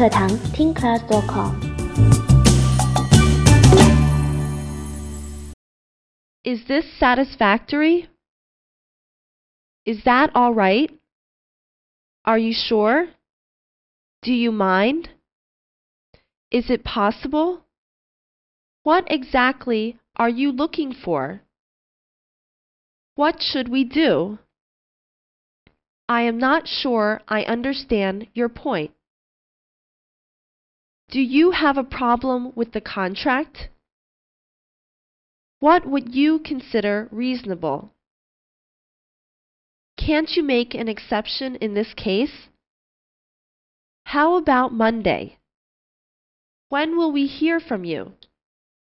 课堂听 class.com。 Is this satisfactory? Is that all right? Are you sure? Do you mind? Is it possible? What exactly are you looking for? What should we do? I am not sure I understand your point. Do you have a problem with the contract? What would you consider reasonable? Can't you make an exception in this case? How about Monday? When will we hear from you?